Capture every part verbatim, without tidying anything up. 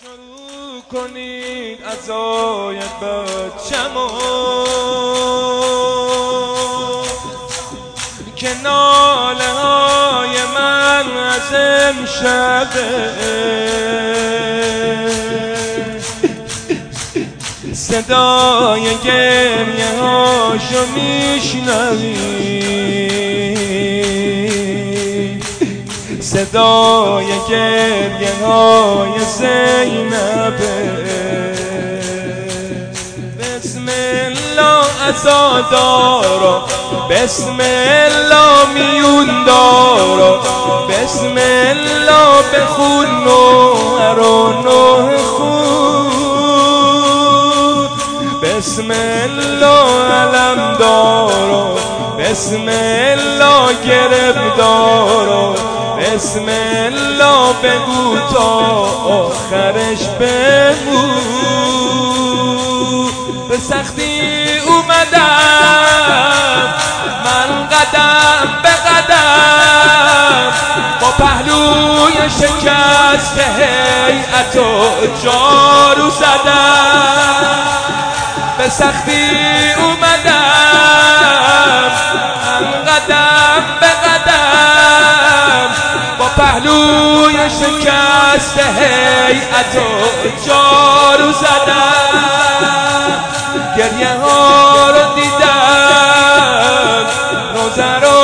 شروع کنید عزای بچمو که ناله های من از امشبه صدای گریه هاشو میشنوی، صدای گریه های زینبه. بسم الله عزادارا، بسم الله میون دارا، بسم الله بخون نوهر و نوه خون، بسم الله علم دارا، بسم الله گرب دارا، بسم الله بگو تا آخرش بگو. به سختی اومدم من قدم به قدم، با پهلوی شکست هیئت و جارو زدم. به سختی اومدم من قدم به قدم، با پهلوی شکست هیئت و جارو زدم. گریه ها رو دیدم، روزه رو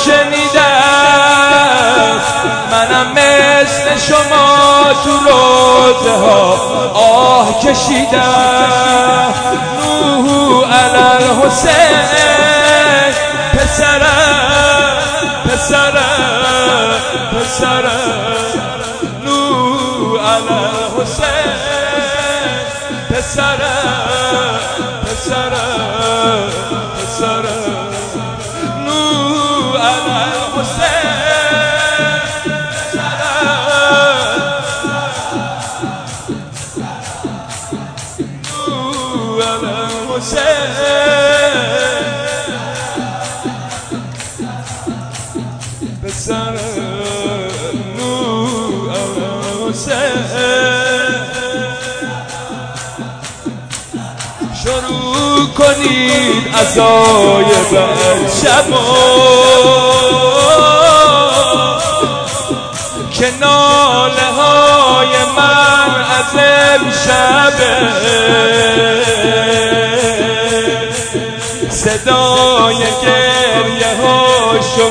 شنیدم، منم مثل شما تو روزه ها آه کشیدم. نوح علی الحسین، پسرم پسرم پسرم، نوح علی الحسین، پسرم پسرم پسرم، نوح علی الحسین، پسرم، نوح علی الحسین، پسرم، نوح علی الحسین. شروع کنید عزای بچمو که ناله های من از امشبه صدای گریه هاشو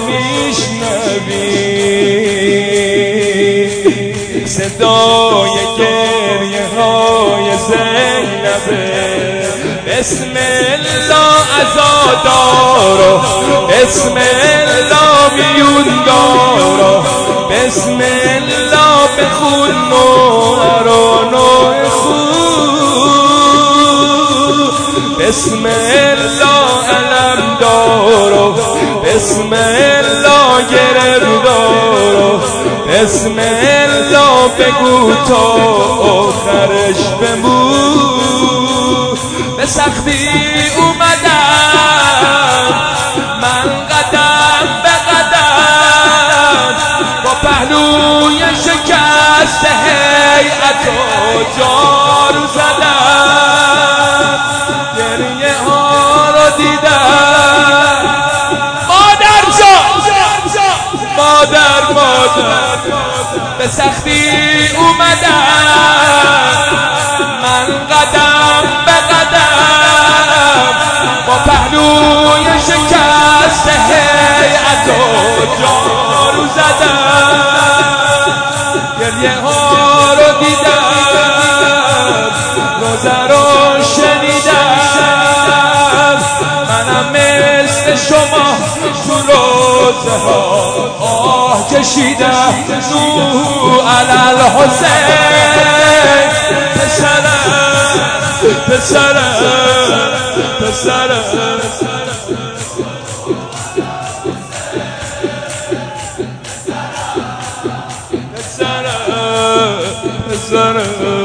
میشنوی، صدای گریه های زینبه. بسم الله عزادارا، بسم الله میون دارا، بسم الله بخون نوهر و نوه خون، بسم الله علم دارا، بسم الله گرب دارا، بسم الله بگو تا آخرش بمون. به سختی اومدم من قدم به قدم، با پهلوی شکست هیئت و جارو زدم. گریه ها رو دیدم، مادر جان مادر مادر. به سختی اومدم من قدم به قدم، با پهلوی شکست هیئت و جارو زدم. گریه ها رو دیدم، روزه رو شنیدم، منم مثل شما تو روزه ها آه کشیدم. نوح علی الحسین، پسرم پسرم پسرم، پسرم پسرم